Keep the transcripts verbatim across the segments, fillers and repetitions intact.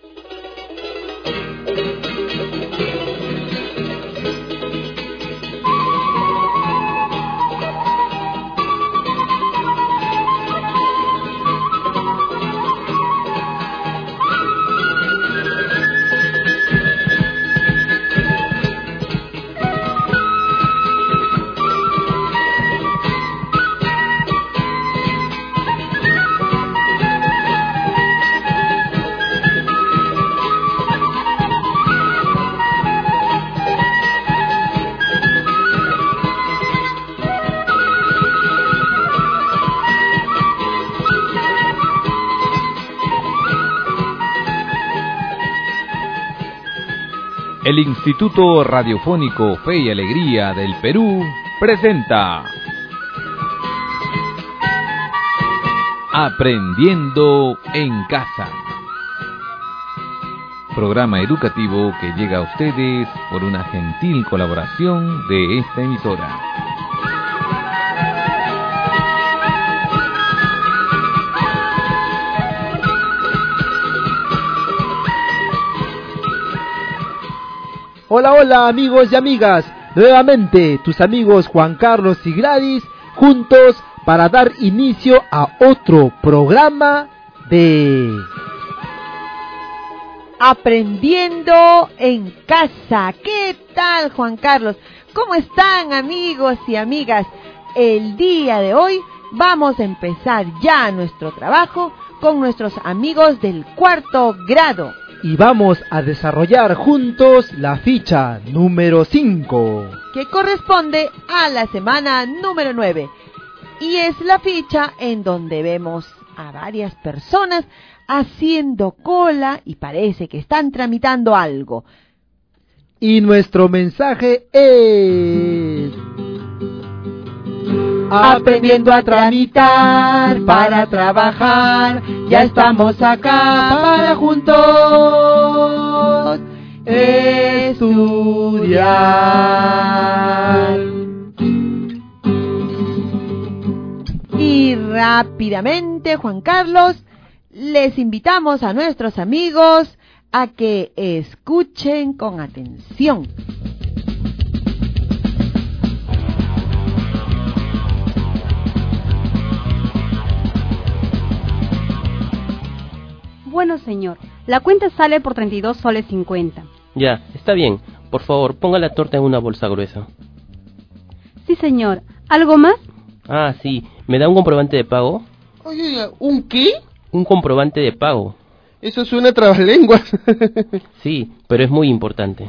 El Instituto Radiofónico Fe y Alegría del Perú presenta Aprendiendo en Casa, programa educativo que llega a ustedes por una gentil colaboración de esta emisora. Hola, hola amigos y amigas, nuevamente tus amigos Juan Carlos y Gladys, juntos para dar inicio a otro programa de Aprendiendo en Casa. ¿Qué tal, Juan Carlos? ¿Cómo están, amigos y amigas? El día de hoy vamos a empezar ya nuestro trabajo con nuestros amigos del cuarto grado. Y vamos a desarrollar juntos la ficha número cinco, que corresponde a la semana número nueve. Y es la ficha en donde vemos a varias personas haciendo cola y parece que están tramitando algo. Y nuestro mensaje es: aprendiendo a tramitar para trabajar, ya estamos acá para juntos estudiar. Y rápidamente, Juan Carlos, les invitamos a nuestros amigos a que escuchen con atención. Bueno, señor, la cuenta sale por treinta y dos soles cincuenta. Ya, está bien. Por favor, ponga la torta en una bolsa gruesa. Sí, señor. ¿Algo más? Ah, sí. ¿Me da un comprobante de pago? Oye, ¿un qué? Un comprobante de pago. Eso suena a trabalenguas. Sí, pero es muy importante.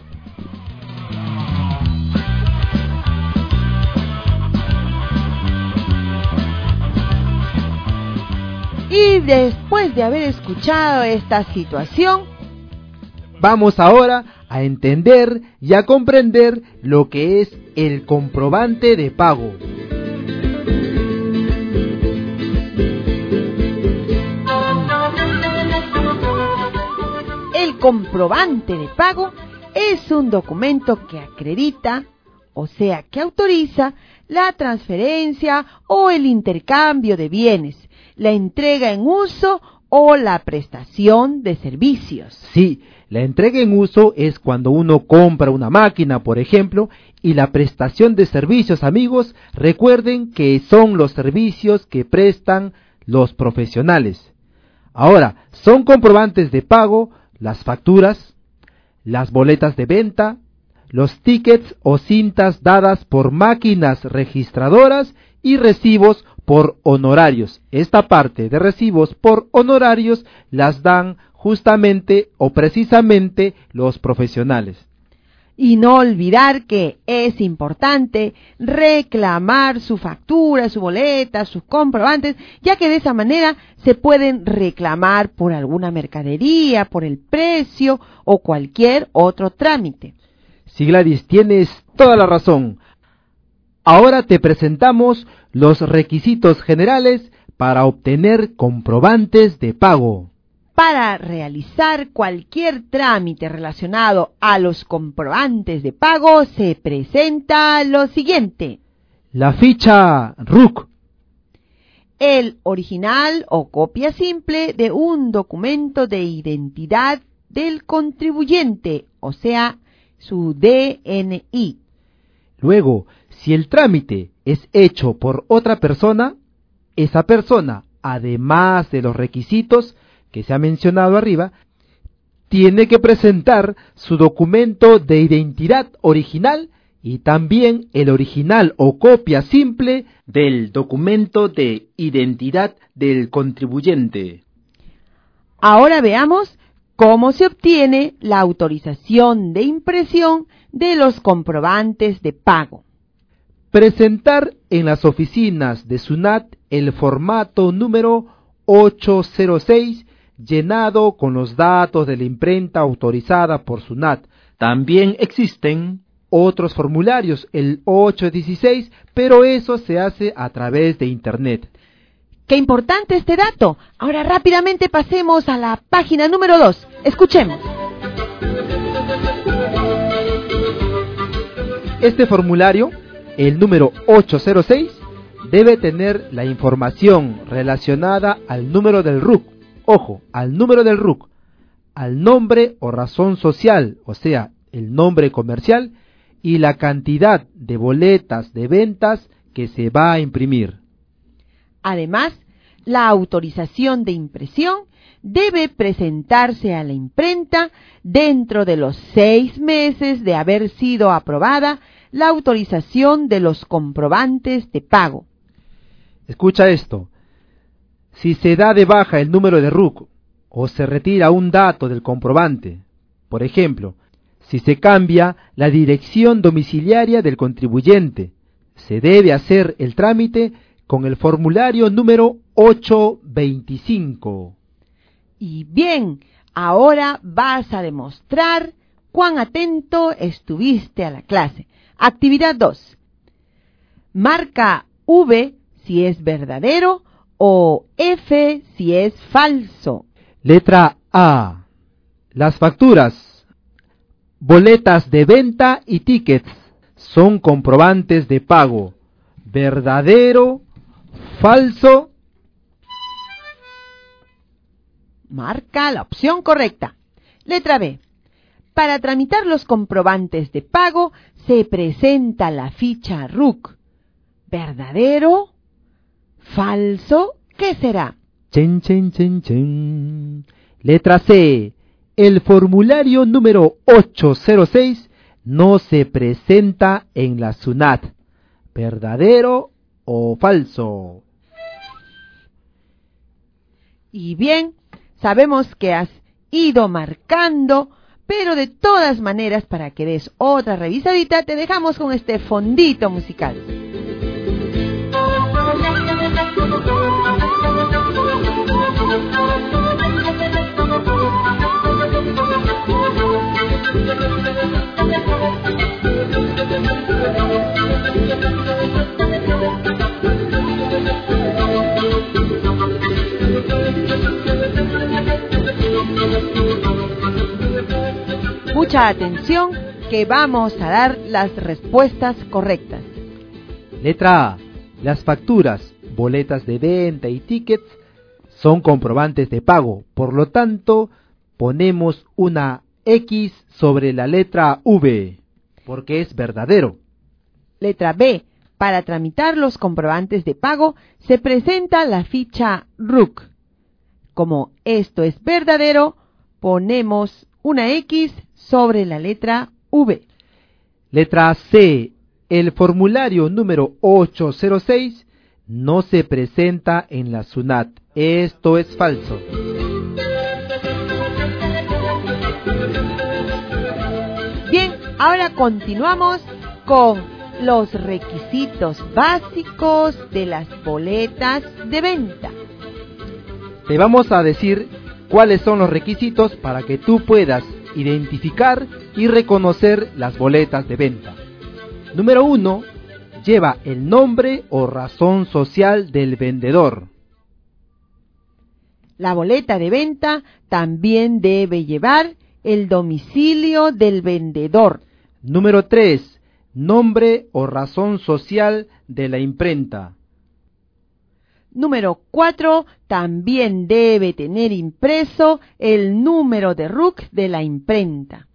Y después de haber escuchado esta situación, vamos ahora a entender y a comprender lo que es el comprobante de pago. El comprobante de pago es un documento que acredita, o sea, que autoriza la transferencia o el intercambio de bienes, la entrega en uso o la prestación de servicios. Sí, la entrega en uso es cuando uno compra una máquina, por ejemplo, y la prestación de servicios, amigos, recuerden que son los servicios que prestan los profesionales. Ahora, son comprobantes de pago las facturas, las boletas de venta, los tickets o cintas dadas por máquinas registradoras y recibos por honorarios. Esta parte de recibos por honorarios las dan justamente o precisamente los profesionales. Y no olvidar que es importante reclamar su factura, su boleta, sus comprobantes, ya que de esa manera se pueden reclamar por alguna mercadería, por el precio o cualquier otro trámite. Sí, Gladys, tienes toda la razón. Ahora te presentamos los requisitos generales para obtener comprobantes de pago. Para realizar cualquier trámite relacionado a los comprobantes de pago se presenta lo siguiente: la ficha R U C, el original o copia simple de un documento de identidad del contribuyente, o sea, su D N I. Luego, si el trámite es hecho por otra persona, esa persona, además de los requisitos que se ha mencionado arriba, tiene que presentar su documento de identidad original y también el original o copia simple del documento de identidad del contribuyente. Ahora veamos cómo se obtiene la autorización de impresión de los comprobantes de pago. Presentar en las oficinas de SUNAT el formato número ochocientos seis llenado con los datos de la imprenta autorizada por SUNAT. También existen otros formularios, el ochocientos dieciséis, pero eso se hace a través de Internet. ¡Qué importante este dato! Ahora rápidamente pasemos a la página número dos. Escuchemos. Este formulario, el número ochocientos seis, debe tener la información relacionada al número del R U C. Ojo, al número del R U C, al nombre o razón social, o sea, el nombre comercial, y la cantidad de boletas de ventas que se va a imprimir. Además, la autorización de impresión debe presentarse a la imprenta dentro de los seis meses de haber sido aprobada la autorización de los comprobantes de pago. Escucha esto. Si se da de baja el número de R U C o se retira un dato del comprobante, por ejemplo, si se cambia la dirección domiciliaria del contribuyente, se debe hacer el trámite con el formulario número ochocientos veinticinco. Y bien, ahora vas a demostrar cuán atento estuviste a la clase. Actividad dos. Marca V si es verdadero o F si es falso. Letra A. Las facturas, boletas de venta y tickets son comprobantes de pago. ¿Verdadero, falso? Marca la opción correcta. Letra B. Para tramitar los comprobantes de pago se presenta la ficha R U C. ¿Verdadero? ¿Falso? ¿Qué será? Chen, chen, chen, chen. Letra C. El formulario número ochocientos seis no se presenta en la SUNAT. ¿Verdadero o falso? Y bien, sabemos que has ido marcando, pero de todas maneras, para que des otra revisadita, te dejamos con este fondito musical. Mucha atención, que vamos a dar las respuestas correctas. Letra A. Las facturas, boletas de venta y tickets son comprobantes de pago. Por lo tanto, ponemos una X sobre la letra V, porque es verdadero. Letra B. Para tramitar los comprobantes de pago se presenta la ficha R U C. Como esto es verdadero, ponemos una X sobre la letra V. Letra C. El formulario número ochocientos seis no se presenta en la SUNAT. Esto es falso. Bien, ahora continuamos con los requisitos básicos de las boletas de venta. Te vamos a decir cuáles son los requisitos para que tú puedas identificar y reconocer las boletas de venta. Número uno, lleva el nombre o razón social del vendedor. La boleta de venta también debe llevar el domicilio del vendedor. Número tres, nombre o razón social de la imprenta. Número cuatro, también debe tener impreso el número de R U C de la imprenta.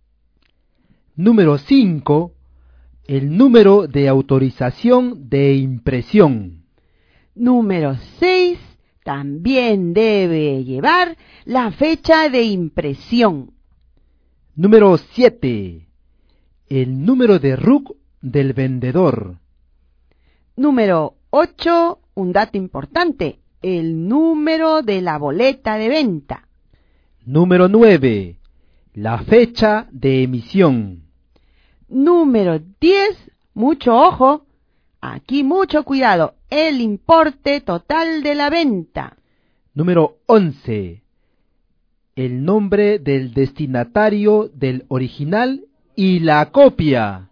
Número cinco, el número de autorización de impresión. Número seis, también debe llevar la fecha de impresión. Número siete, el número de R U C del vendedor. Número ocho, un dato importante, el número de la boleta de venta. Número nueve, la fecha de emisión. Número diez, mucho ojo, aquí mucho cuidado, el importe total de la venta. Número once, el nombre del destinatario del original y la copia.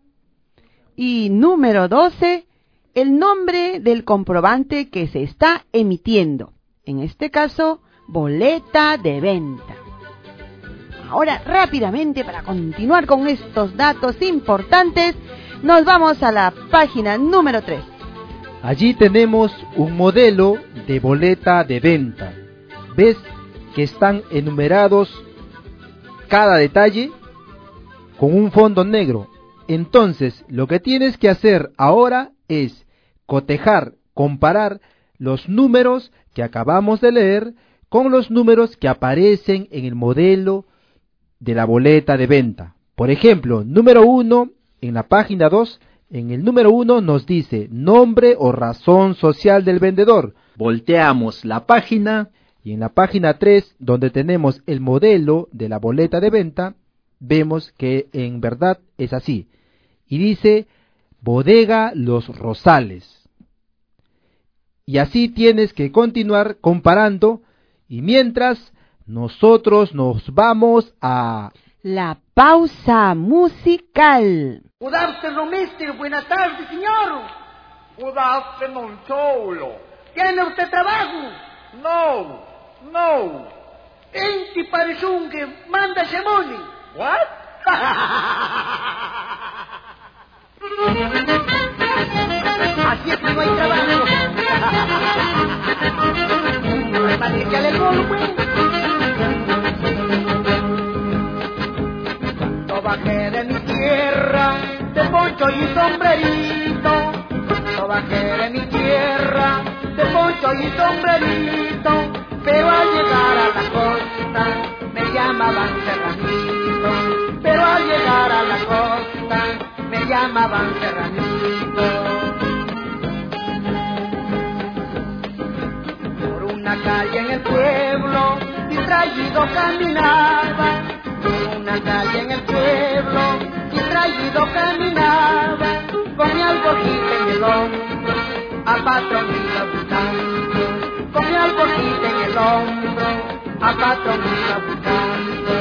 Y número doce, el nombre del comprobante que se está emitiendo. En este caso, boleta de venta. Ahora, rápidamente, para continuar con estos datos importantes, nos vamos a la página número tres. Allí tenemos un modelo de boleta de venta. ¿Ves que están enumerados cada detalle con un fondo negro? Entonces, lo que tienes que hacer ahora es cotejar, comparar los números que acabamos de leer con los números que aparecen en el modelo de la boleta de venta. Por ejemplo, número uno, en la página dos, en el número uno nos dice nombre o razón social del vendedor. Volteamos la página y en la página tres, donde tenemos el modelo de la boleta de venta, vemos que en verdad es así. Y dice Bodega Los Rosales. Y así tienes que continuar comparando, y mientras nosotros nos vamos a la pausa musical. Good afternoon, mister. Buenas tardes, señor. Good afternoon, Cholo. ¿Tiene usted trabajo? No, no. Enti parezungue, manda semoni. What? Así es que no hay trabajo. No hay material el golpe. Yo bajé de mi tierra, de poncho y sombrerito. Yo bajé de mi tierra, de poncho y sombrerito. Pero al llegar a la costa, me llamaban Serranito. Pero al llegar a la costa, me llamaban Serranito. Por una calle en el pueblo, distraído caminaba. Por una calle en el pueblo, distraído caminaba. Con mi alforjita en el hombro, a patrón iba buscando. Con mi alforjita en el hombro, a patrón iba buscando.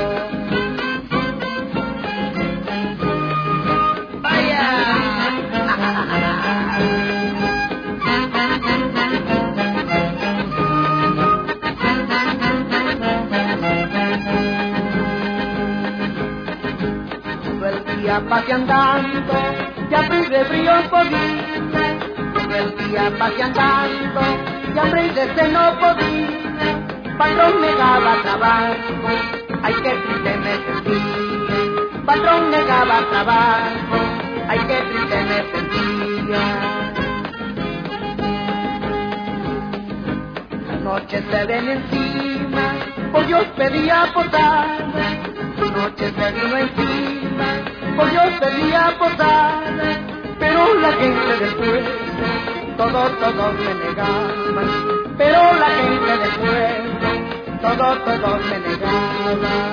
Pasé andando, ya de frío podía. El día pasé andando, ya de no podía. Patrón negaba trabajo, ay que triste me sentía. Patrón negaba trabajo, ay que triste me sentía. La noche se ven encima, por Dios pedía posada. La noche se vino encima, por Dios pedía posada, pero la gente del pueblo, todos, todos me negaban, pero la gente del pueblo, todos, todos me negaban.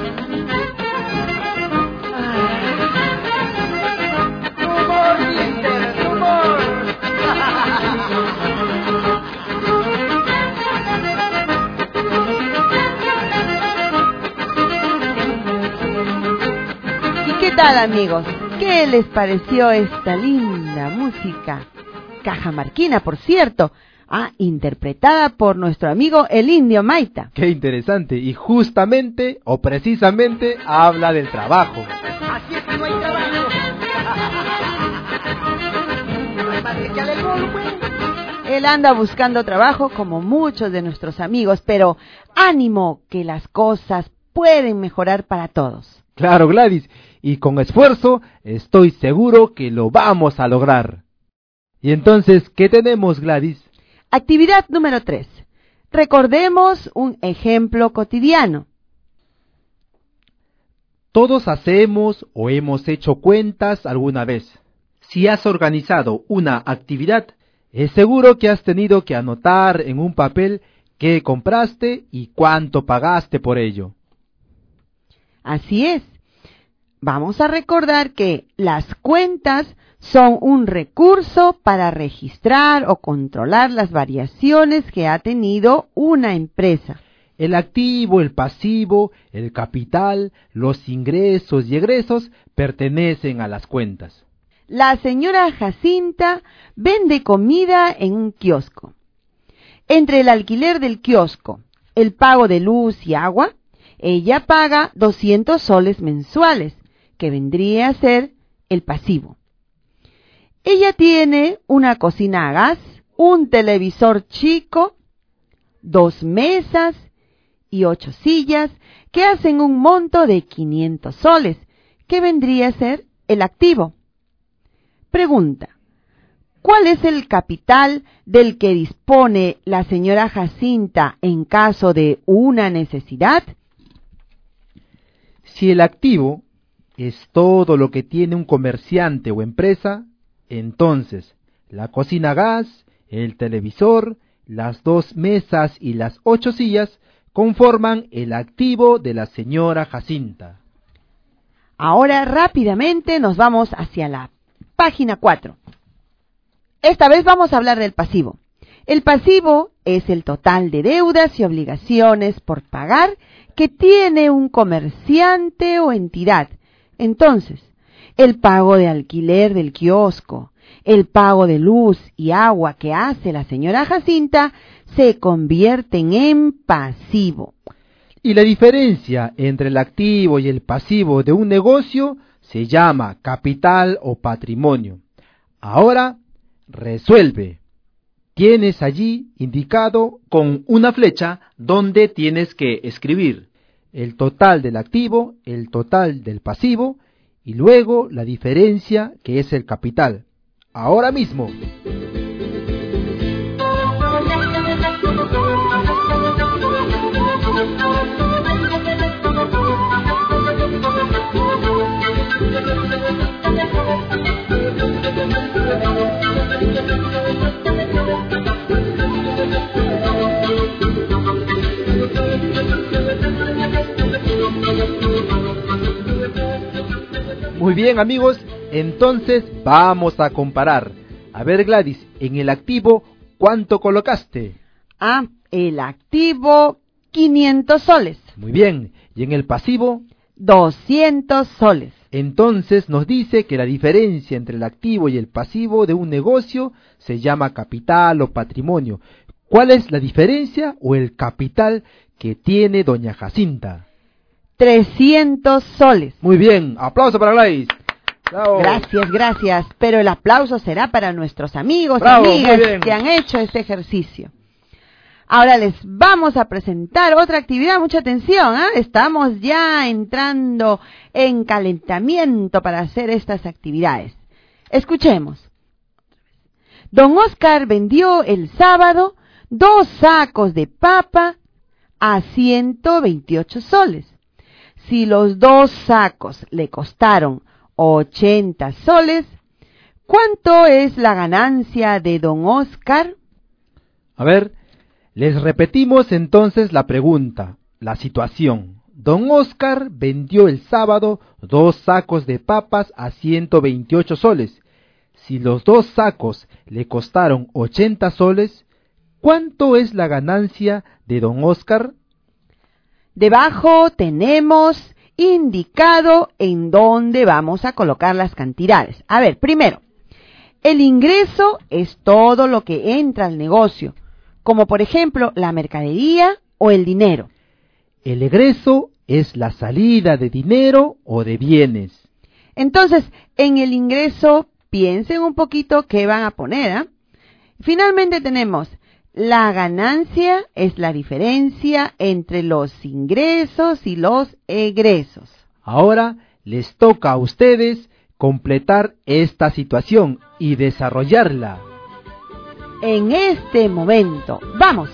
Rumor, mister, rumor. ¿Qué tal, amigos? ¿Qué les pareció esta linda música? Cajamarquina, por cierto, ah, interpretada por nuestro amigo el Indio Maita. Qué interesante, y justamente o precisamente habla del trabajo. Así es que no hay trabajo. No hay material el golpe. Él anda buscando trabajo como muchos de nuestros amigos, pero ánimo que las cosas pueden mejorar para todos. Claro, Gladys, y con esfuerzo estoy seguro que lo vamos a lograr. Y entonces, ¿qué tenemos, Gladys? Actividad número tres. Recordemos un ejemplo cotidiano. Todos hacemos o hemos hecho cuentas alguna vez. Si has organizado una actividad, es seguro que has tenido que anotar en un papel qué compraste y cuánto pagaste por ello. Así es. Vamos a recordar que las cuentas son un recurso para registrar o controlar las variaciones que ha tenido una empresa. El activo, el pasivo, el capital, los ingresos y egresos pertenecen a las cuentas. La señora Jacinta vende comida en un kiosco. Entre el alquiler del kiosco, el pago de luz y agua, ella paga doscientos soles mensuales, que vendría a ser el pasivo. Ella tiene una cocina a gas, un televisor chico, dos mesas y ocho sillas, que hacen un monto de quinientos soles, que vendría a ser el activo. Pregunta: ¿cuál es el capital del que dispone la señora Jacinta en caso de una necesidad? Si el activo es todo lo que tiene un comerciante o empresa, entonces la cocina a gas, el televisor, las dos mesas y las ocho sillas conforman el activo de la señora Jacinta. Ahora rápidamente nos vamos hacia la página cuatro. Esta vez vamos a hablar del pasivo. El pasivo es el total de deudas y obligaciones por pagar que tiene un comerciante o entidad. Entonces, el pago de alquiler del kiosco, el pago de luz y agua que hace la señora Jacinta se convierten en pasivo. Y la diferencia entre el activo y el pasivo de un negocio se llama capital o patrimonio. Ahora, resuelve. Tienes allí indicado con una flecha donde tienes que escribir el total del activo, el total del pasivo y luego la diferencia que es el capital. Ahora mismo. Muy bien, amigos, entonces vamos a comparar. A ver, Gladys, en el activo, ¿cuánto colocaste? Ah, el activo, quinientos soles. Muy bien, ¿y en el pasivo? doscientos soles. Entonces nos dice que la diferencia entre el activo y el pasivo de un negocio se llama capital o patrimonio. ¿Cuál es la diferencia o el capital que tiene doña Jacinta? trescientos soles. Muy bien, aplauso para Gladys. Bravo. Gracias, gracias, pero el aplauso será para nuestros amigos y Bravo, amigas que han hecho este ejercicio. Ahora les vamos a presentar otra actividad, mucha atención, ¿eh? Estamos ya entrando en calentamiento para hacer estas actividades. Escuchemos. Don Oscar vendió el sábado dos sacos de papa a ciento veintiocho soles. Si los dos sacos le costaron ochenta soles, ¿cuánto es la ganancia de don Oscar? A ver, les repetimos entonces la pregunta, la situación. Don Oscar vendió el sábado dos sacos de papas a ciento veintiocho soles. Si los dos sacos le costaron ochenta soles, ¿cuánto es la ganancia de don Oscar? Debajo tenemos indicado en dónde vamos a colocar las cantidades. A ver, primero, el ingreso es todo lo que entra al negocio, como por ejemplo la mercadería o el dinero. El egreso es la salida de dinero o de bienes. Entonces, en el ingreso, piensen un poquito qué van a poner, ¿eh? Finalmente tenemos, la ganancia es la diferencia entre los ingresos y los egresos. Ahora les toca a ustedes completar esta situación y desarrollarla. En este momento, ¡vamos!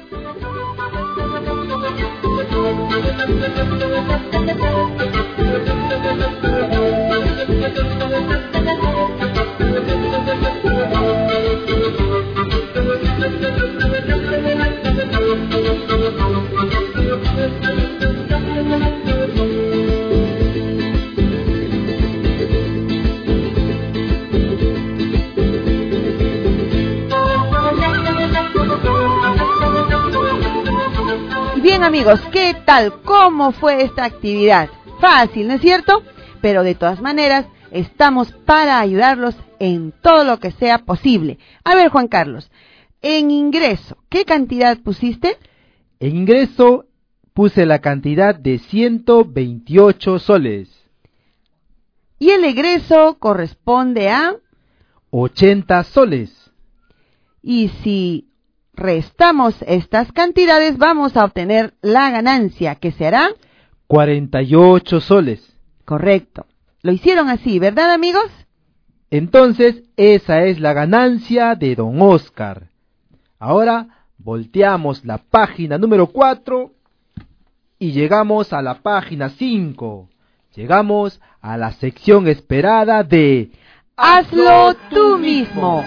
Bien amigos, ¿qué tal? ¿Cómo fue esta actividad? Fácil, ¿no es cierto? Pero de todas maneras, estamos para ayudarlos en todo lo que sea posible. A ver, Juan Carlos, en ingreso, ¿qué cantidad pusiste? En ingreso puse la cantidad de ciento veintiocho soles. Y el egreso corresponde a ochenta soles. Y si restamos estas cantidades, vamos a obtener la ganancia, que será cuarenta y ocho soles. Correcto. Lo hicieron así, ¿verdad, amigos? Entonces, esa es la ganancia de don Oscar. Ahora, volteamos la página número cuatro y llegamos a la página cinco. Llegamos a la sección esperada de ¡Hazlo tú mismo!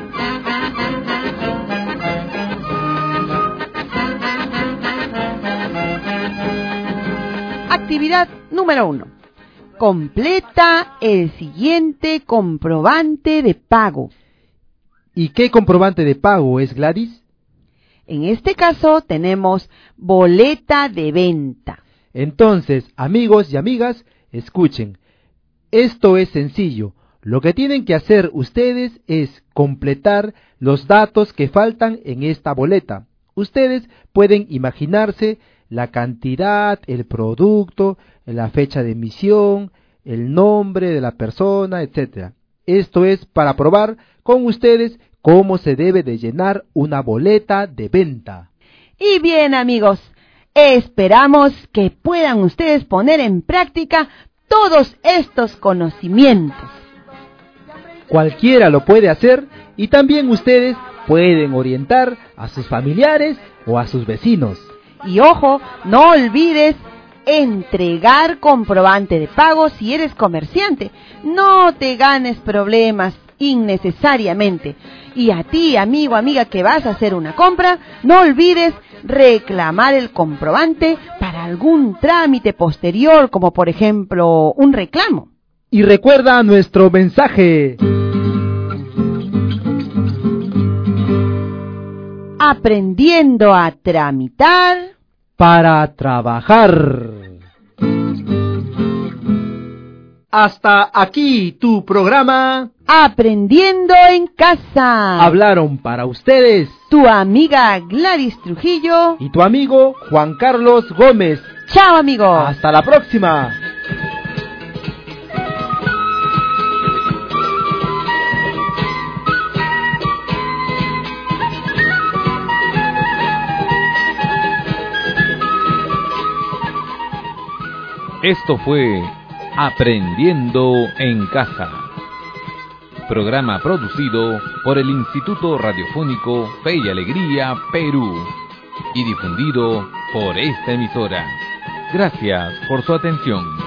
Actividad número uno. Completa el siguiente comprobante de pago. ¿Y qué comprobante de pago es, Gladys? En este caso tenemos boleta de venta. Entonces, amigos y amigas, escuchen. Esto es sencillo. Lo que tienen que hacer ustedes es completar los datos que faltan en esta boleta. Ustedes pueden imaginarse la cantidad, el producto, la fecha de emisión, el nombre de la persona, etcétera. Esto es para probar con ustedes cómo se debe de llenar una boleta de venta. Y bien, amigos, esperamos que puedan ustedes poner en práctica todos estos conocimientos. Cualquiera lo puede hacer y también ustedes pueden orientar a sus familiares o a sus vecinos. Y ojo, no olvides entregar comprobante de pago si eres comerciante. No te ganes problemas innecesariamente. Y a ti, amigo, amiga, que vas a hacer una compra, no olvides reclamar el comprobante para algún trámite posterior, como por ejemplo un reclamo. Y recuerda nuestro mensaje. Aprendiendo a tramitar para trabajar. Hasta aquí tu programa Aprendiendo en Casa. Hablaron para ustedes tu amiga Gladys Trujillo y tu amigo Juan Carlos Gómez. Chao, amigo. Hasta la próxima. Esto fue Aprendiendo en Casa, programa producido por el Instituto Radiofónico Fe y Alegría Perú y difundido por esta emisora. Gracias por su atención.